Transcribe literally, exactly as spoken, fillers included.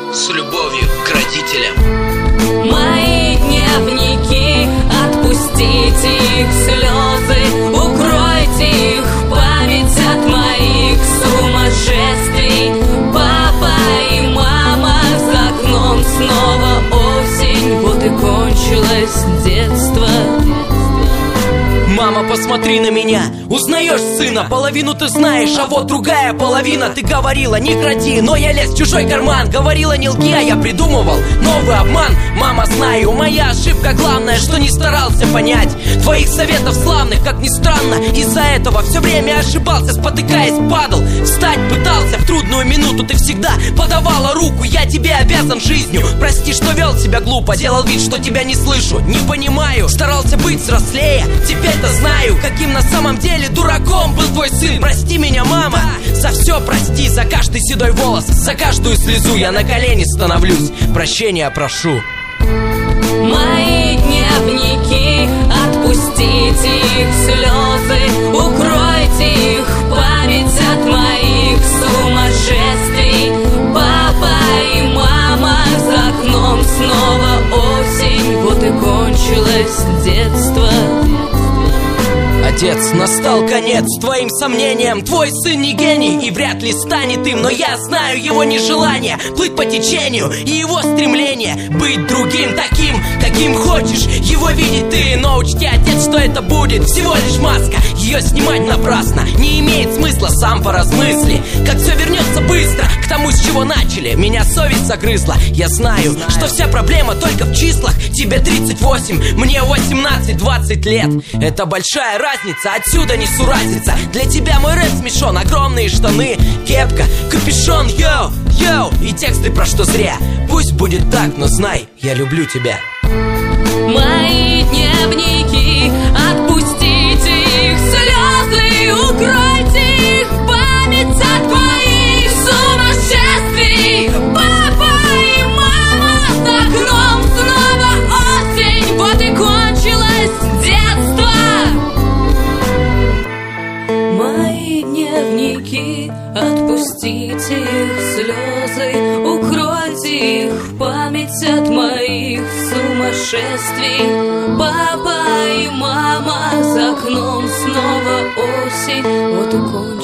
С любовью к родителям. Мои дневники, отпустите их слезы, укройте их память от моих сумасшествий. Папа и мама, за окном снова осень, вот и кончилось детство. Мама, посмотри на меня, узнаешь сына, половину ты знаешь, а вот другая половина. Ты говорила, не кради, но я лез в чужой карман. Говорила, не лги, а я придумывал новый обман. Мама, знаю, моя ошибка главная, что не старался понять твоих советов славных, как ни странно. Из-за этого все время ошибался, спотыкаясь, падал. Встать пытался в трудную минуту, ты всегда подавала руку. Я тебе обязан жизнью, прости, что вел себя глупо, делал вид, что тебя не слышу, не понимаю. Старался быть взрослее, теперь-то знаю, каким на самом деле дураком был твой сын. Прости меня, мама, за все прости, за каждый седой волос, за каждую слезу. Я на колени становлюсь, прощения прошу. Мои дневники, отпустите их слезы, укройте их память от моих сумасшествий. Папа и мама, за окном снова осень, вот и кончилось детство. Отец, настал конец твоим сомнениям. Твой сын не гений и вряд ли станет им, но я знаю его нежелание плыть по течению и его стремление быть другим, таким, каким хочешь его видеть ты. Но учти, отец, что это будет всего лишь маска, ее снимать напрасно не имеет смысла, сам поразмысли, как все вернется быстро к тому, с чего начали. Меня совесть загрызла, я знаю, что вся проблема только в числах. Тебе тридцать восемь, мне восемнадцать-двадцать лет. Это большая разница, отсюда не суразится. Для тебя мой рэп смешон, огромные штаны, кепка, капюшон, йоу, йоу, и тексты про что зря. Пусть будет так, но знай, я люблю тебя. Мои дневники, отпустите их слезы, укройте их память от моих сумасшествий. Папа и мама, за окном снова осень, вот и кончилось детство. Мои дневники, отпустите их слезы, укройте их память от моих сумасшествий. Папа и мама, за окном снова осень, вот и кончилось.